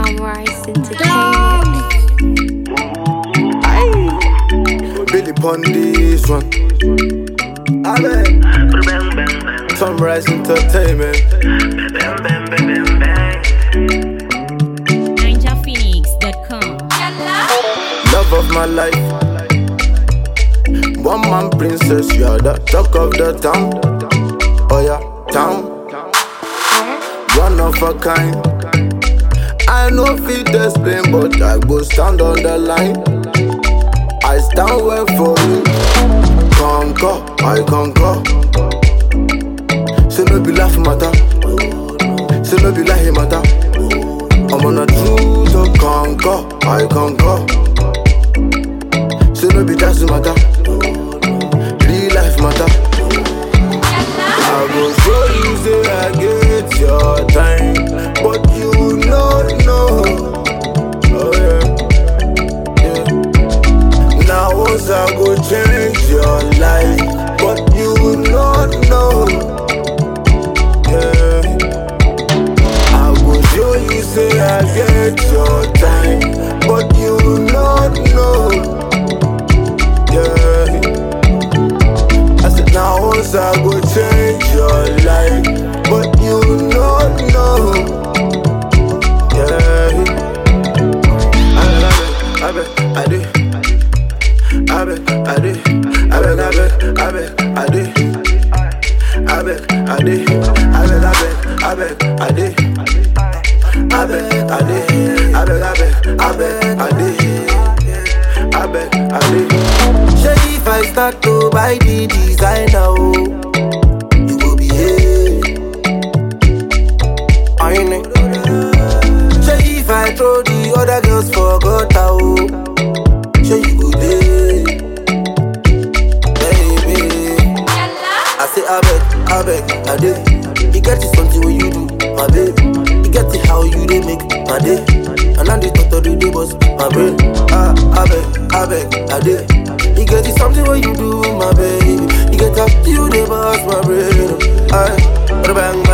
Sunrise Entertainment. Billy pon this one. Sunrise Entertainment. NinjaPhoenix.com. Love of my life. One man princess, you're the talk of the town. Oh yeah, town. One of a kind. I know fit explain, but I go stand on the line. I stand well for you. Conquer, I conquer. Say no be laugh matter. Say no be lie matter. I'm on a truth to conquer, I conquer. Say no be just matter. Real life matter. I go show you say I get your time, but you know. Oh yeah. Now once I go change your life, but you know. Yeah. I go show you say I get your time, but you know. Yeah. I said now once I go change your life, but you know. Yeah. I do. Say if I start to buy the designer, oh, you go behave. I know. Say if I throw the other girls for gutter, oh, say you go there, baby. I say I beg, I did. You get it something when you do, my baby. You get it how you dey make my day. And now the thought of the day was my brain. I beg, I did. You get it something when you do, my baby. You get up, you dey boss my brain. Aye, bang.